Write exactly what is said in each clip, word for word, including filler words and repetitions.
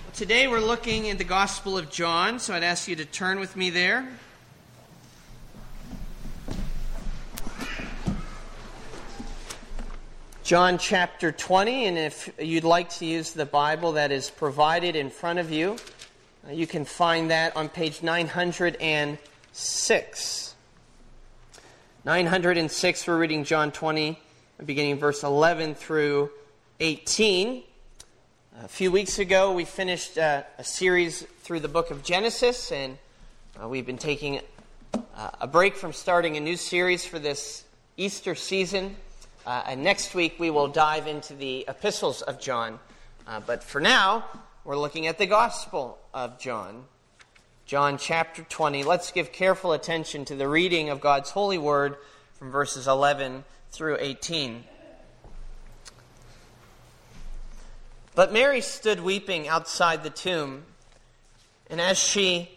Today we're looking at the Gospel of John, so I'd ask you to turn with me there. John chapter twenty, and if you'd like to use the Bible that is provided in front of you, uh, you can find that on page nine hundred six. nine hundred six, we're reading John twenty, beginning verse eleven through eighteen. A few weeks ago, we finished uh, a series through the book of Genesis, and uh, we've been taking uh, a break from starting a new series for this Easter season. Uh, and next week, we will dive into the epistles of John. Uh, but for now, we're looking at the Gospel of John. John chapter twenty. Let's give careful attention to the reading of God's holy word from verses eleven through eighteen. But Mary stood weeping outside the tomb, and as she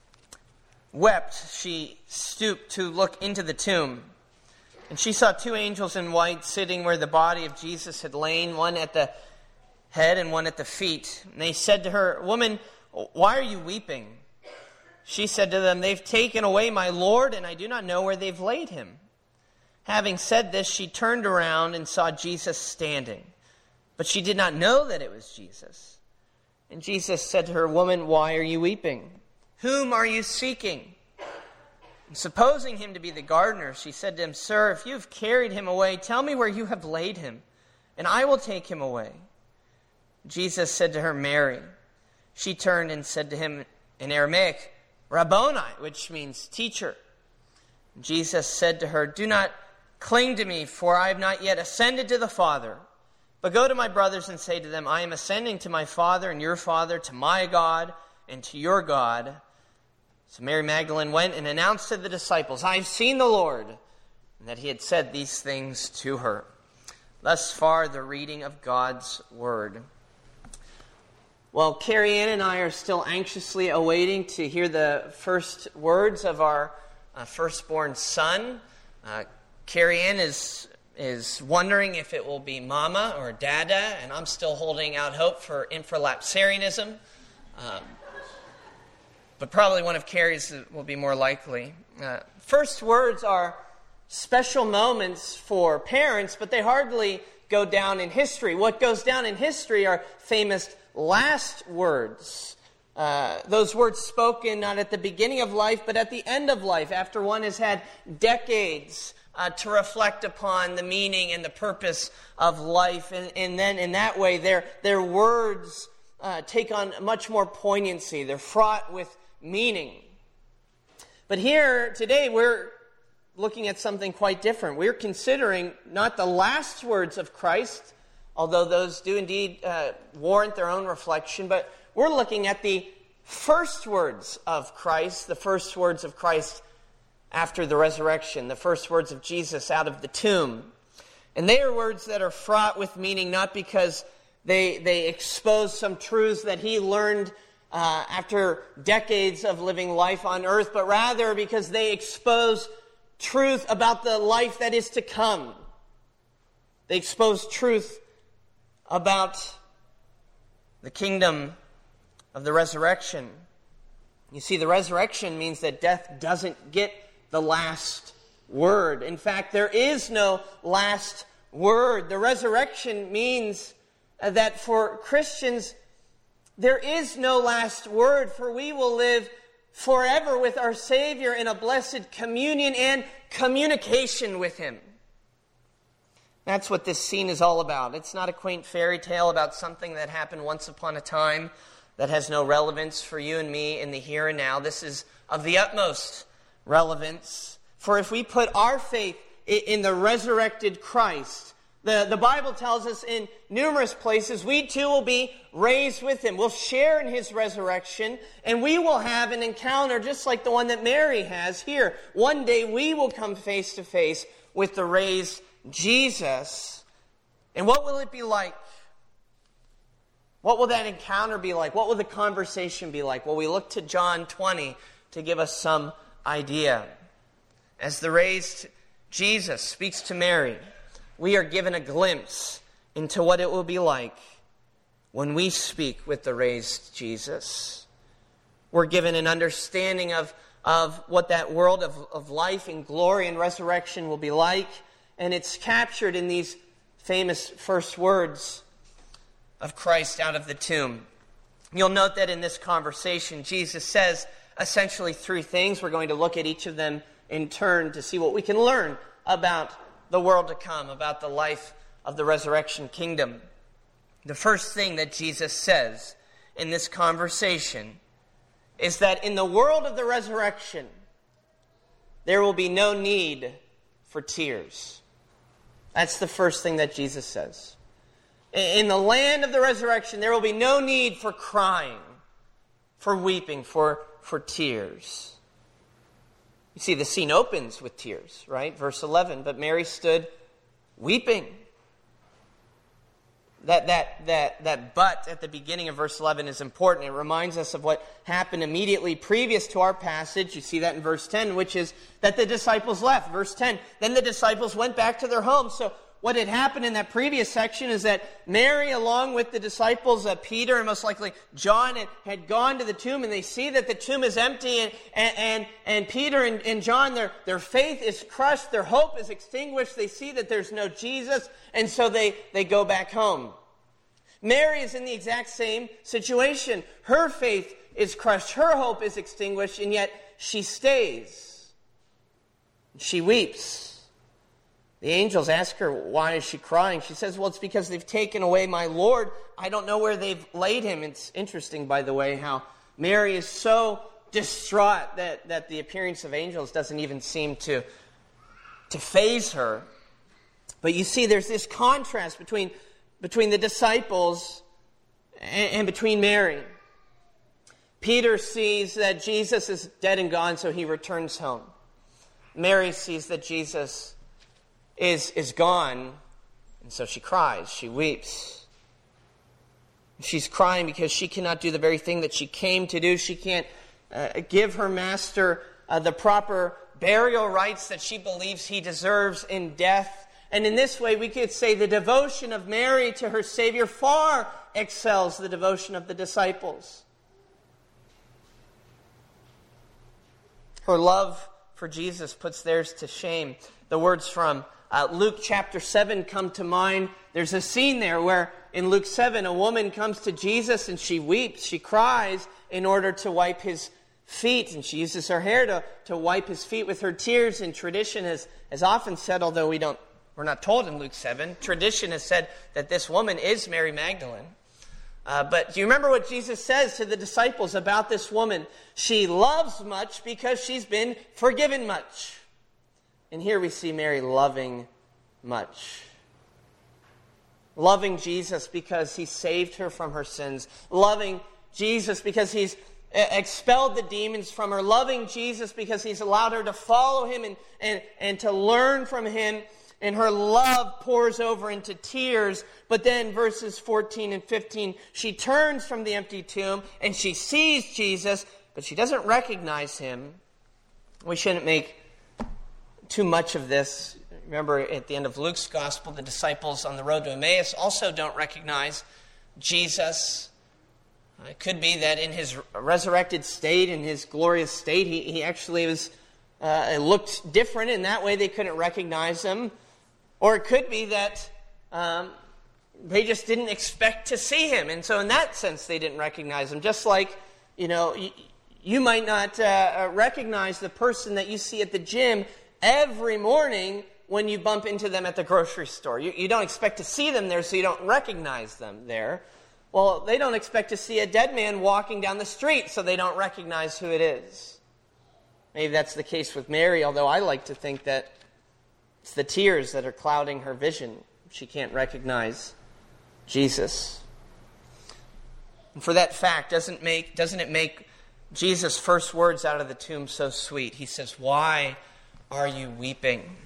wept, she stooped to look into the tomb. And she saw two angels in white sitting where the body of Jesus had lain, one at the head and one at the feet. And they said to her, "Woman, why are you weeping?" She said to them, "They've taken away my Lord, and I do not know where they've laid him." Having said this, she turned around and saw Jesus standing. But she did not know that it was Jesus. And Jesus said to her, "Woman, why are you weeping? Whom are you seeking?" And supposing him to be the gardener, she said to him, "Sir, if you have carried him away, tell me where you have laid him, and I will take him away." Jesus said to her, "Mary." She turned and said to him in Aramaic, "Rabboni," which means teacher. Jesus said to her, "Do not cling to me, for I have not yet ascended to the Father. But go to my brothers and say to them, I am ascending to my Father and your Father, to my God and to your God." So Mary Magdalene went and announced to the disciples, "I have seen the Lord," and that he had said these things to her. Thus far, the reading of God's word. Well, Carrie Ann and I are still anxiously awaiting to hear the first words of our uh, firstborn son. Uh, Carrie Ann is... is wondering if it will be mama or dada, and I'm still holding out hope for infralapsarianism. Um, but probably one of Carrie's will be more likely. Uh, first words are special moments for parents, but they hardly go down in history. What goes down in history are famous last words. Uh, those words spoken not at the beginning of life, but at the end of life, after one has had decades Uh, to reflect upon the meaning and the purpose of life. And, and then in that way, their, their words uh, take on much more poignancy. They're fraught with meaning. But here today, we're looking at something quite different. We're considering not the last words of Christ, although those do indeed uh, warrant their own reflection, but we're looking at the first words of Christ, the first words of Christ after the resurrection, the first words of Jesus out of the tomb. And they are words that are fraught with meaning, not because they they expose some truths that he learned uh, after decades of living life on earth, but rather because they expose truth about the life that is to come. They expose truth about the kingdom of the resurrection. You see, the resurrection means that death doesn't get the last word. In fact, there is no last word. The resurrection means that for Christians, there is no last word, for we will live forever with our Savior in a blessed communion and communication with him. That's what this scene is all about. It's not a quaint fairy tale about something that happened once upon a time that has no relevance for you and me in the here and now. This is of the utmost relevance. For if we put our faith in the resurrected Christ, the, the Bible tells us in numerous places, we too will be raised with him. We'll share in his resurrection, and we will have an encounter just like the one that Mary has here. One day we will come face to face with the raised Jesus. And what will it be like? What will that encounter be like? What will the conversation be like? Well, we look to John twenty to give us some idea. As the raised Jesus speaks to Mary, we are given a glimpse into what it will be like when we speak with the raised Jesus. We're given an understanding of, of what that world of, of life and glory and resurrection will be like. And it's captured in these famous first words of Christ out of the tomb. You'll note that in this conversation, Jesus says essentially three things. We're going to look at each of them in turn to see what we can learn about the world to come, about the life of the resurrection kingdom. The first thing that Jesus says in this conversation is that in the world of the resurrection, there will be no need for tears. That's the first thing that Jesus says. In the land of the resurrection, there will be no need for crying, for weeping, for, for tears. You see, the scene opens with tears, right? Verse eleven, but Mary stood weeping. That, that, that, that but at the beginning of verse eleven is important. It reminds us of what happened immediately previous to our passage. You see that in verse ten, which is that the disciples left. Verse ten, then the disciples went back to their homes. So what had happened in that previous section is that Mary, along with the disciples, uh, Peter and most likely John, had, had gone to the tomb, and they see that the tomb is empty, and and, and, and Peter and, and John, their, their faith is crushed, their hope is extinguished, they see that there's no Jesus, and so they, they go back home. Mary is in the exact same situation. Her faith is crushed, her hope is extinguished, and yet she stays. She weeps. The angels ask her, why is she crying? She says, well, it's because they've taken away my Lord. I don't know where they've laid him. It's interesting, by the way, how Mary is so distraught that, that the appearance of angels doesn't even seem to, to faze her. But you see, there's this contrast between, between the disciples and, and between Mary. Peter sees that Jesus is dead and gone, so he returns home. Mary sees that Jesus is is gone, and so she cries, she weeps. She's crying because she cannot do the very thing that she came to do. She can't uh, give her master uh, the proper burial rites that she believes he deserves in death. And in this way, we could say the devotion of Mary to her Savior far excels the devotion of the disciples. Her love for Jesus puts theirs to shame. The words from Uh, Luke chapter seven come to mind. There's a scene there where in Luke seven, a woman comes to Jesus and she weeps, she cries in order to wipe his feet. And she uses her hair to, to wipe his feet with her tears. And tradition has, has often said, although we don't, we're not told in Luke seven, tradition has said that this woman is Mary Magdalene. Uh, but do you remember what Jesus says to the disciples about this woman? She loves much because she's been forgiven much. And here we see Mary loving much. Loving Jesus because he saved her from her sins. Loving Jesus because he's expelled the demons from her. Loving Jesus because he's allowed her to follow him and, and, and to learn from him. And her love pours over into tears. But then verses fourteen and fifteen, she turns from the empty tomb and she sees Jesus, but she doesn't recognize him. We shouldn't make too much of this. Remember, at the end of Luke's gospel, the disciples on the road to Emmaus also don't recognize Jesus. It could be that in his resurrected state, in his glorious state, he, he actually was uh, looked different. In that way, they couldn't recognize him. Or it could be that um, they just didn't expect to see him, and so in that sense, they didn't recognize him. Just like, you know, you, you might not uh, recognize the person that you see at the gym every morning when you bump into them at the grocery store. You, you don't expect to see them there, so you don't recognize them there. Well, they don't expect to see a dead man walking down the street, so they don't recognize who it is. Maybe that's the case with Mary, although I like to think that it's the tears that are clouding her vision. She can't recognize Jesus. And for that fact, doesn't make doesn't it make Jesus' first words out of the tomb so sweet? He says, "Why are you weeping?"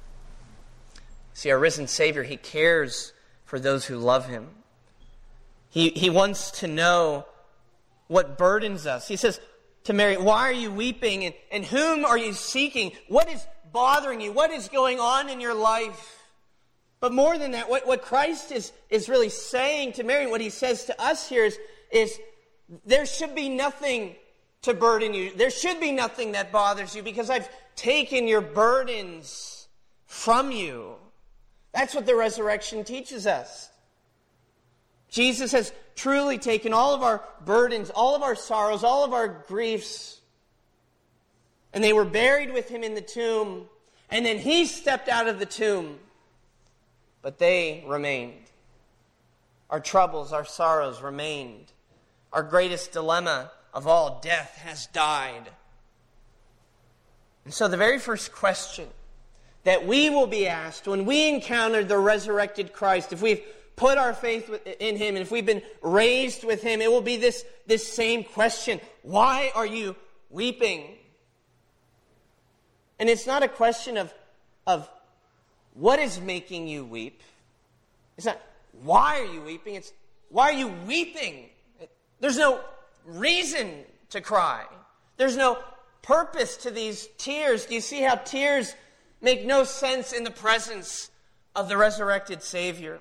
See, our risen Savior, he cares for those who love him. He, he wants to know what burdens us. He says to Mary, "Why are you weeping? And, and whom are you seeking? What is bothering you? What is going on in your life?" But more than that, what, what Christ is, is really saying to Mary, what he says to us here is, is there should be nothing to burden you. There should be nothing that bothers you because I've taken your burdens from you. That's what the resurrection teaches us. Jesus has truly taken all of our burdens, all of our sorrows, all of our griefs, and they were buried with him in the tomb, and then he stepped out of the tomb, but they remained. Our troubles, our sorrows remained. Our greatest dilemma of all, death, has died. And so the very first question that we will be asked when we encounter the resurrected Christ, if we've put our faith in him and if we've been raised with him, it will be this, this same question. Why are you weeping? And it's not a question of, of what is making you weep. It's not, why are you weeping? It's, why are you weeping? There's no reason to cry. There's no purpose to these tears. Do you see how tears make no sense in the presence of the resurrected Savior?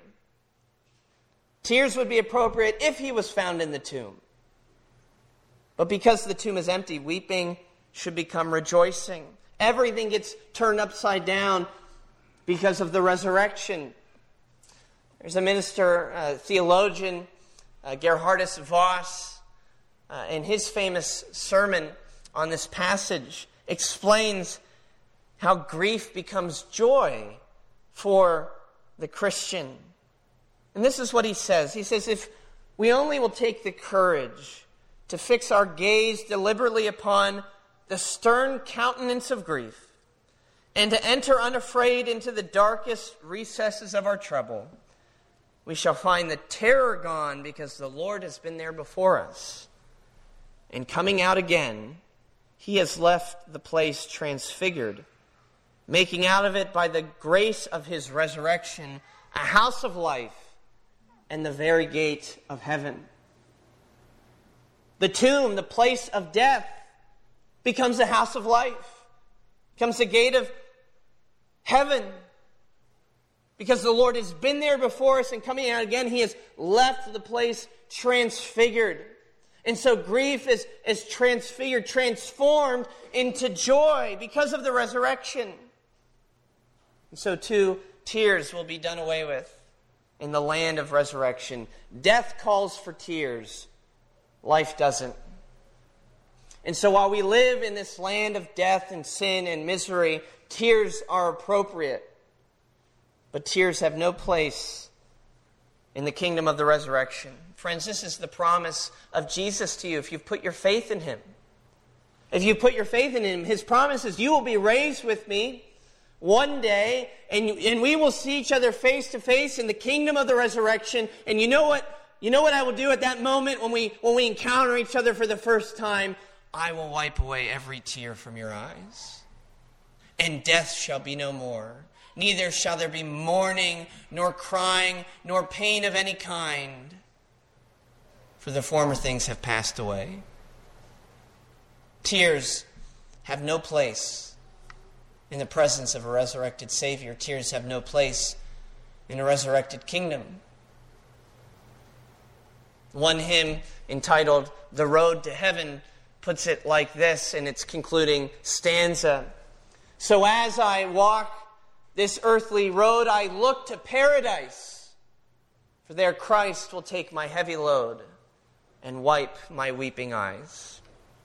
Tears would be appropriate if he was found in the tomb. But because the tomb is empty, weeping should become rejoicing. Everything gets turned upside down because of the resurrection. There's a minister, a theologian, uh, Gerhardus Voss, uh, in his famous sermon on this passage, explains how grief becomes joy for the Christian. And this is what he says. He says, if we only will take the courage to fix our gaze deliberately upon the stern countenance of grief, and to enter unafraid into the darkest recesses of our trouble, we shall find the terror gone because the Lord has been there before us. And coming out again, he has left the place transfigured, making out of it by the grace of his resurrection a house of life and the very gate of heaven. The tomb, the place of death, becomes a house of life, becomes the gate of heaven. Because the Lord has been there before us, and coming out again, he has left the place transfigured. And so grief is, is transfigured, transformed into joy because of the resurrection. And so too, tears will be done away with in the land of resurrection. Death calls for tears. Life doesn't. And so while we live in this land of death and sin and misery, tears are appropriate. But tears have no place in the kingdom of the resurrection. Friends, this is the promise of Jesus to you if you've put your faith in him. If you put your faith in him, his promise is you will be raised with me one day, and, and we will see each other face to face in the kingdom of the resurrection. And you know what? You know what I will do at that moment when we when we encounter each other for the first time? I will wipe away every tear from your eyes. And death shall be no more. Neither shall there be mourning, nor crying, nor pain of any kind. For the former things have passed away. Tears have no place in the presence of a resurrected Savior. Tears have no place in a resurrected kingdom. One hymn entitled "The Road to Heaven" puts it like this in its concluding stanza. So as I walk this earthly road, I look to paradise, for there Christ will take my heavy load and wipe my weeping eyes.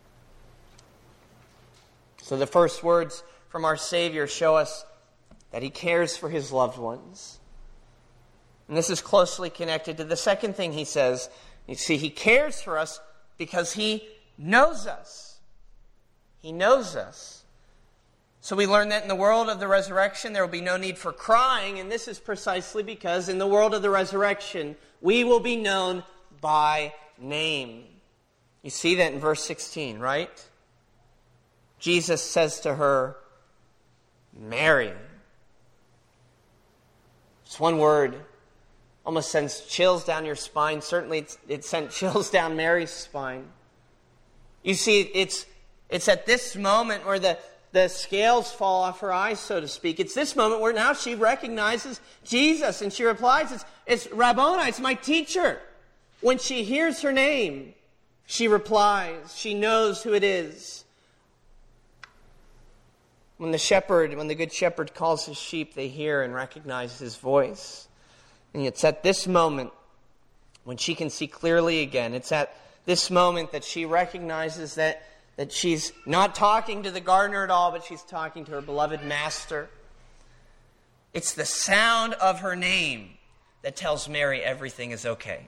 So the first words from our Savior show us that he cares for his loved ones. And this is closely connected to the second thing he says. You see, he cares for us because he knows us. He knows us. So we learn that in the world of the resurrection, there will be no need for crying, and this is precisely because in the world of the resurrection, we will be known by name. You see that in verse sixteen, right? Jesus says to her, Mary. It's one word. Almost sends chills down your spine. Certainly it's, it sent chills down Mary's spine. You see, it's, it's at this moment where the the scales fall off her eyes, so to speak. It's this moment where now she recognizes Jesus, and she replies, it's, it's Rabboni, it's my teacher. When she hears her name, she replies. She knows who it is. When the shepherd, when the good shepherd calls his sheep, they hear and recognize his voice. And it's at this moment, when she can see clearly again, it's at this moment that she recognizes that, that she's not talking to the gardener at all, but she's talking to her beloved master. It's the sound of her name that tells Mary everything is okay.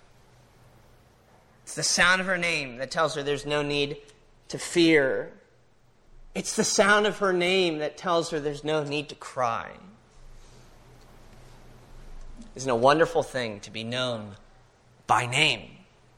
It's the sound of her name that tells her there's no need to fear. It's the sound of her name that tells her there's no need to cry. Isn't it a wonderful thing to be known by name?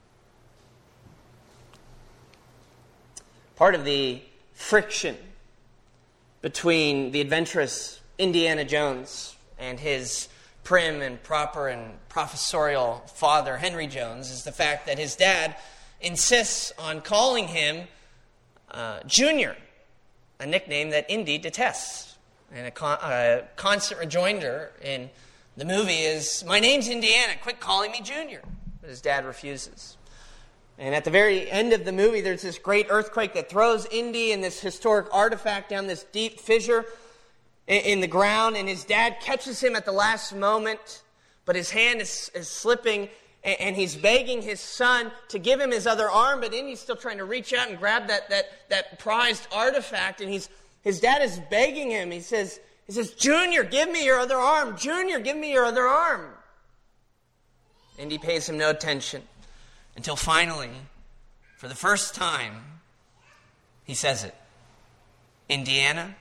Part of the friction between the adventurous Indiana Jones and his prim and proper and professorial father, Henry Jones, is the fact that his dad insists on calling him uh, Junior, a nickname that Indy detests. And a, con- a constant rejoinder in the movie is, my name's Indiana, quit calling me Junior. But his dad refuses. And at the very end of the movie, there's this great earthquake that throws Indy and this historic artifact down this deep fissure in, in the ground. And his dad catches him at the last moment, but his hand is, is slipping, and, and he's begging his son to give him his other arm, but Indy's still trying to reach out and grab that that, that prized artifact. And he's his dad is begging him. He says, he says, Junior, give me your other arm. Junior, give me your other arm. Indy pays him no attention. Until finally, for the first time, he says it. Indiana?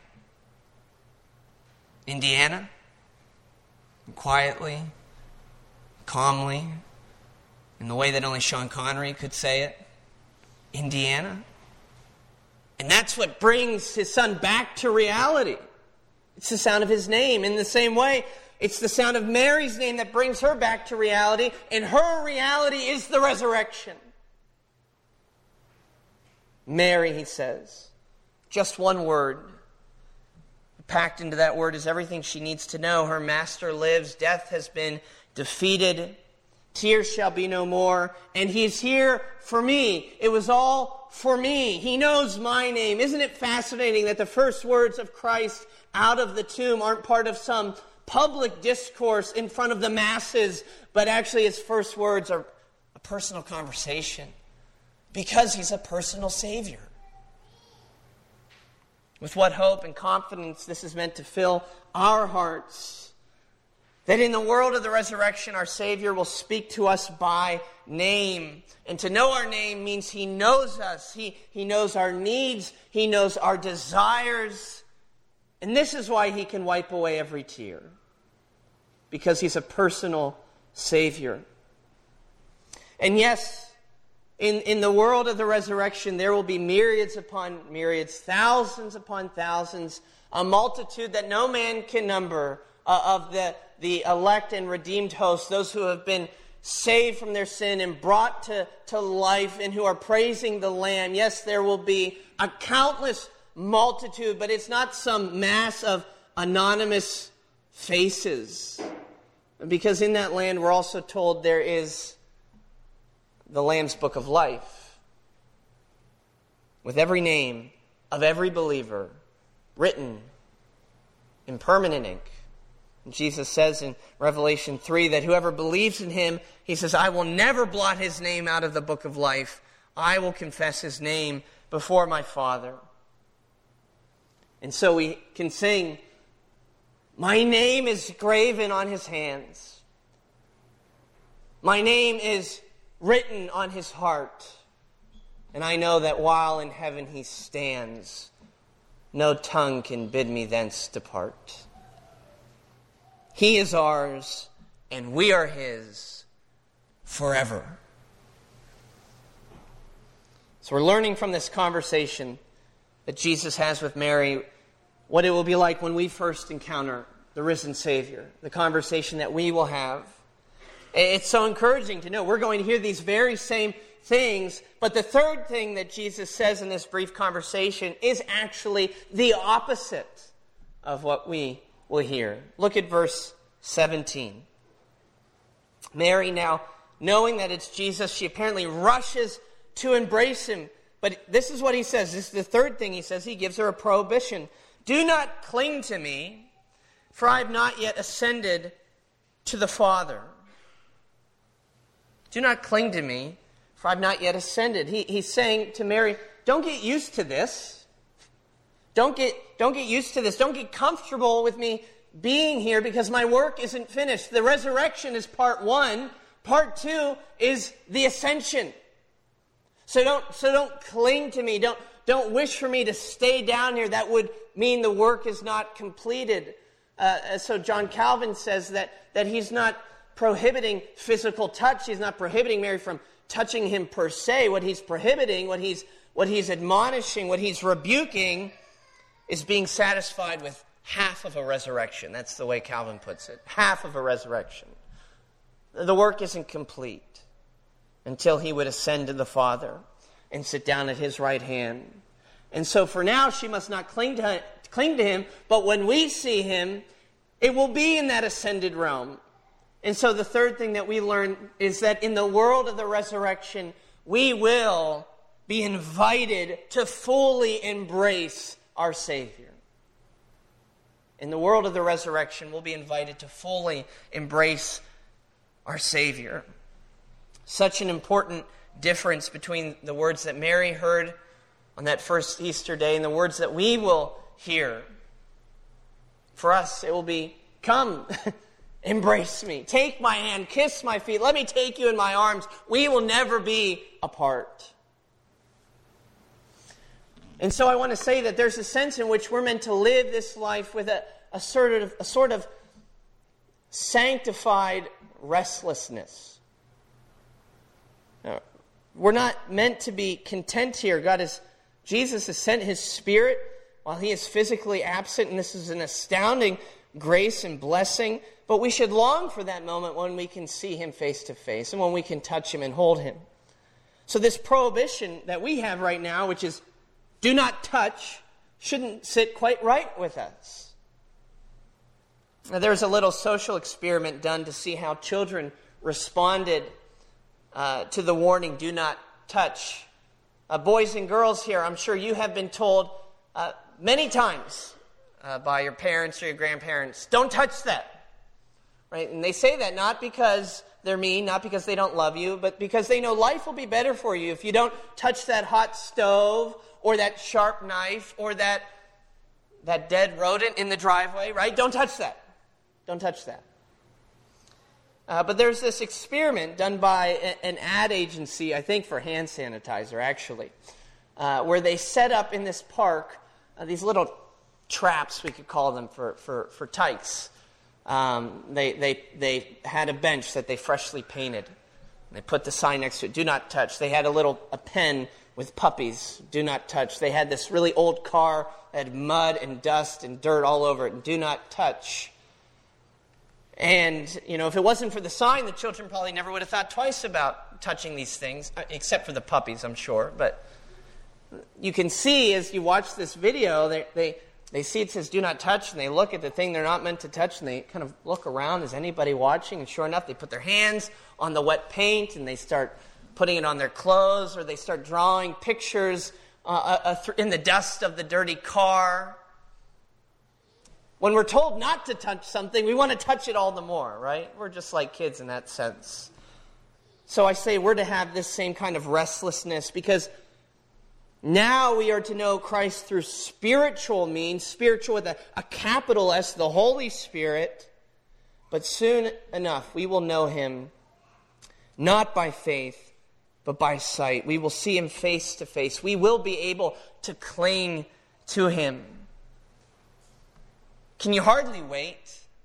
Indiana? And quietly, calmly, in the way that only Sean Connery could say it. Indiana? And that's what brings his son back to reality. It's the sound of his name. In the same way, it's the sound of Mary's name that brings her back to reality, and her reality is the resurrection. Mary, he says, just one word. Packed into that word is everything she needs to know. Her master lives. Death has been defeated. Tears shall be no more. And he's here for me. It was all for me. He knows my name. Isn't it fascinating that the first words of Christ out of the tomb aren't part of some public discourse in front of the masses, but actually his first words are a personal conversation because he's a personal Savior. With what hope and confidence this is meant to fill our hearts, that in the world of the resurrection, our Savior will speak to us by name. And to know our name means he knows us. He, he knows our needs. He knows our desires. And this is why he can wipe away every tear. Because he's a personal Savior. And yes, in, in the world of the resurrection, there will be myriads upon myriads, thousands upon thousands, a multitude that no man can number uh, of the, the elect and redeemed hosts, those who have been saved from their sin and brought to, to life and who are praising the Lamb. Yes, there will be a countless multitude, but it's not some mass of anonymous faces. Because in that land, we're also told there is the Lamb's Book of Life, with every name of every believer written in permanent ink. And Jesus says in Revelation three that whoever believes in him, he says, I will never blot his name out of the book of life. I will confess his name before my Father. And so we can sing, my name is graven on his hands. My name is written on his heart. And I know that while in heaven he stands, no tongue can bid me thence depart. He is ours, and we are his forever. So we're learning from this conversation that Jesus has with Mary what it will be like when we first encounter the risen Savior, the conversation that we will have. It's so encouraging to know we're going to hear these very same things. But the third thing that Jesus says in this brief conversation is actually the opposite of what we will hear. Look at verse seventeen. Mary, now knowing that it's Jesus, she apparently rushes to embrace him. But this is what he says. This is the third thing he says. He gives her a prohibition. Do not cling to me, for I have not yet ascended to the Father. Do not cling to me, for I have not yet ascended. He, he's saying to Mary, don't get used to this. Don't get, don't get used to this. Don't get comfortable with me being here because my work isn't finished. The resurrection is part one. Part two is the ascension. So don't, so don't cling to me. Don't, don't wish for me to stay down here. That would mean the work is not completed. Uh, so John Calvin says that, that he's not prohibiting physical touch. He's not prohibiting Mary from touching him per se. What he's prohibiting, what he's, what he's admonishing, what he's rebuking is being satisfied with half of a resurrection. That's the way Calvin puts it. Half of a resurrection. The work isn't complete until he would ascend to the Father and sit down at his right hand. And so for now, she must not cling to, cling to him, but when we see him, it will be in that ascended realm. And so the third thing that we learn is that in the world of the resurrection, we will be invited to fully embrace our Savior. In the world of the resurrection, we'll be invited to fully embrace our Savior. Such an important difference between the words that Mary heard on that first Easter day and the words that we will hear. For us, it will be, come, embrace me, take my hand, kiss my feet, let me take you in my arms. We will never be apart. And so I want to say that there's a sense in which we're meant to live this life with a, a, sort of, a sort of sanctified restlessness. Now, we're not meant to be content here. God is, Jesus has sent his Spirit while he is physically absent, and this is an astounding grace and blessing. But we should long for that moment when we can see him face to face and when we can touch him and hold him. So this prohibition that we have right now, which is do not touch, shouldn't sit quite right with us. Now, there was a little social experiment done to see how children responded uh, to the warning, do not touch. Uh, boys and girls here, I'm sure you have been told uh, many times uh, by your parents or your grandparents, don't touch that. Right? And they say that not because they're mean, not because they don't love you, but because they know life will be better for you if you don't touch that hot stove or that sharp knife or that, that dead rodent in the driveway, right? Don't touch that. Don't touch that. Uh, but there's this experiment done by a, an ad agency, I think for hand sanitizer actually, uh, where they set up in this park uh, these little traps, we could call them, for, for, for tykes. Um, they, they, they had a bench that they freshly painted. They put the sign next to it, do not touch. They had a little a pen with puppies, do not touch. They had this really old car that had mud and dust and dirt all over it, and do not touch. And, you know, if it wasn't for the sign, the children probably never would have thought twice about touching these things, except for the puppies, I'm sure. But you can see as you watch this video, they, they, they see it says do not touch, and they look at the thing they're not meant to touch, and they kind of look around, is anybody watching? And sure enough, they put their hands on the wet paint, and they start putting it on their clothes, or they start drawing pictures uh, uh, th- in the dust of the dirty car. When we're told not to touch something, we want to touch it all the more, right? We're just like kids in that sense. So I say we're to have this same kind of restlessness because now we are to know Christ through spiritual means, spiritual with a, a capital S, the Holy Spirit. But soon enough, we will know him not by faith, but by sight. We will see him face to face. We will be able to cling to him. Can you hardly wait?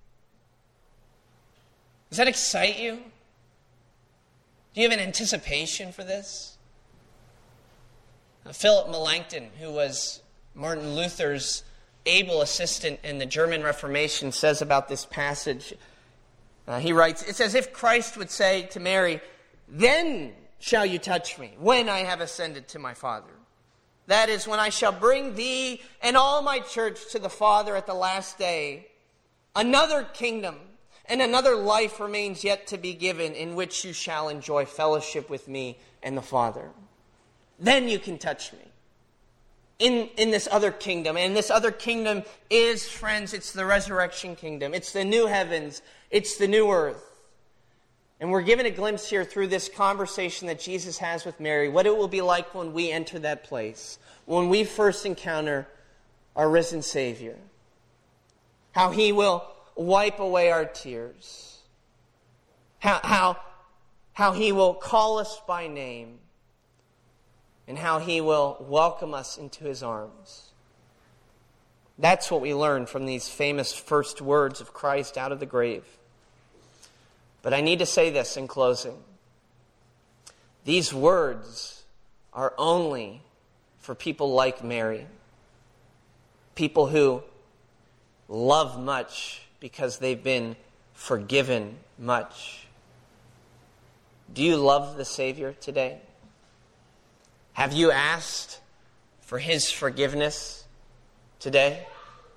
Does that excite you? Do you have an anticipation for this? Uh, Philip Melanchthon, who was Martin Luther's able assistant in the German Reformation, says about this passage, uh, he writes, it's as if Christ would say to Mary, then shall you touch me, when I have ascended to my Father. That is, when I shall bring thee and all my church to the Father at the last day. Another kingdom and another life remains yet to be given, in which you shall enjoy fellowship with me and the Father. Then you can touch me. In, in this other kingdom. And this other kingdom is, friends, it's the resurrection kingdom. It's the new heavens. It's the new earth. And we're given a glimpse here through this conversation that Jesus has with Mary, what it will be like when we enter that place, when we first encounter our risen Savior. How he will wipe away our tears. How, how, how he will call us by name. And how he will welcome us into his arms. That's what we learn from these famous first words of Christ out of the grave. But I need to say this in closing. These words are only for people like Mary. People who love much because they've been forgiven much. Do you love the Savior today? Have you asked for his forgiveness today?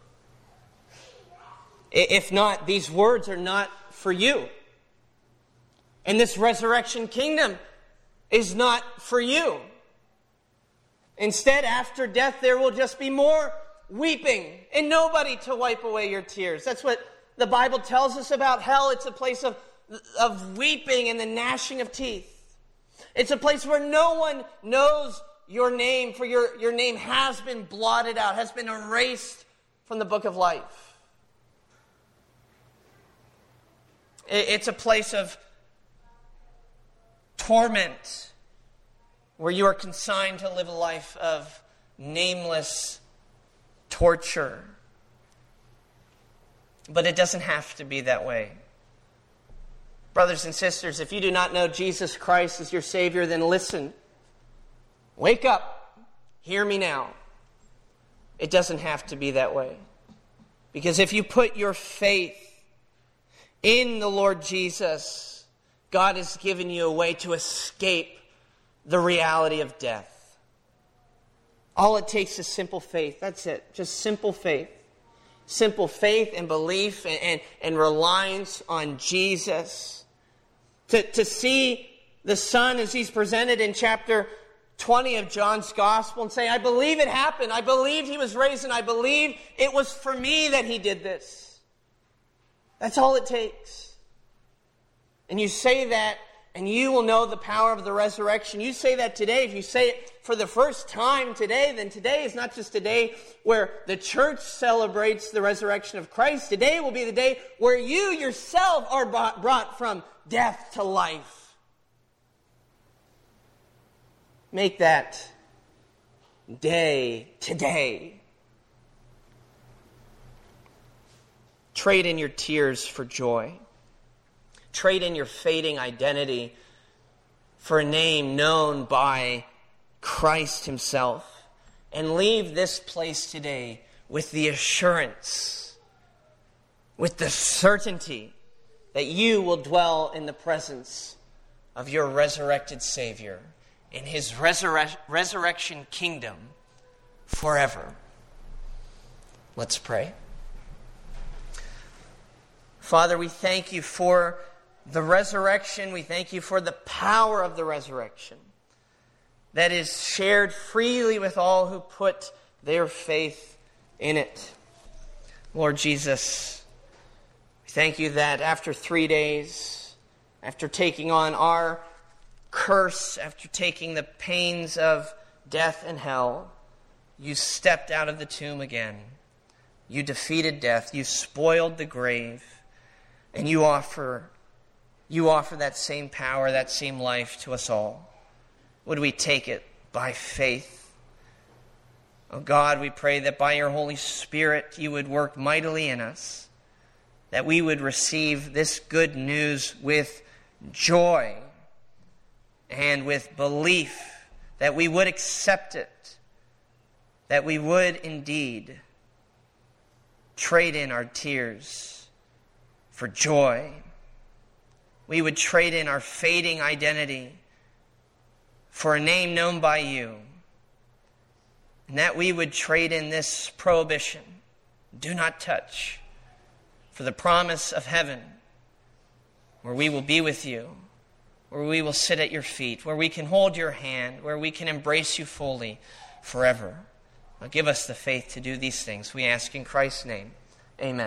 If not, these words are not for you. And this resurrection kingdom is not for you. Instead, after death, there will just be more weeping and nobody to wipe away your tears. That's what the Bible tells us about hell. It's a place of, of weeping and the gnashing of teeth. It's a place where no one knows your name, for your, your name has been blotted out, has been erased from the book of life. It's a place of torment where you are consigned to live a life of nameless torture. But it doesn't have to be that way. Brothers and sisters, if you do not know Jesus Christ as your Savior, then listen. Wake up. Hear me now. It doesn't have to be that way. Because if you put your faith in the Lord Jesus, God has given you a way to escape the reality of death. All it takes is simple faith. That's it. Just simple faith. Simple faith and belief and, and, and reliance on Jesus. To, to see the Son as he's presented in chapter twenty of John's Gospel and say, I believe it happened. I believed he was raised and I believe it was for me that he did this. That's all it takes. And you say that and you will know the power of the resurrection. You say that today. If you say it for the first time today, then today is not just a day where the church celebrates the resurrection of Christ. Today will be the day where you yourself are brought from death to life. Make that day today. Trade in your tears for joy. Trade in your fading identity for a name known by Christ himself. And leave this place today with the assurance, with the certainty that you will dwell in the presence of your resurrected Savior in his resurre- resurrection kingdom forever. Let's pray. Father, we thank you for the resurrection. We thank you for the power of the resurrection that is shared freely with all who put their faith in it. Lord Jesus, we thank you that after three days, after taking on our curse, after taking the pains of death and hell, you stepped out of the tomb again. You defeated death. You spoiled the grave. And you offer, you offer that same power, that same life to us all. Would we take it by faith? Oh God, we pray that by your Holy Spirit you would work mightily in us, that we would receive this good news with joy and with belief, that we would accept it, that we would indeed trade in our tears for joy. We would trade in our fading identity for a name known by you, and that we would trade in this prohibition, do not touch, for the promise of heaven, where we will be with you, where we will sit at your feet, where we can hold your hand, where we can embrace you fully forever. Now give us the faith to do these things, we ask in Christ's name. Amen.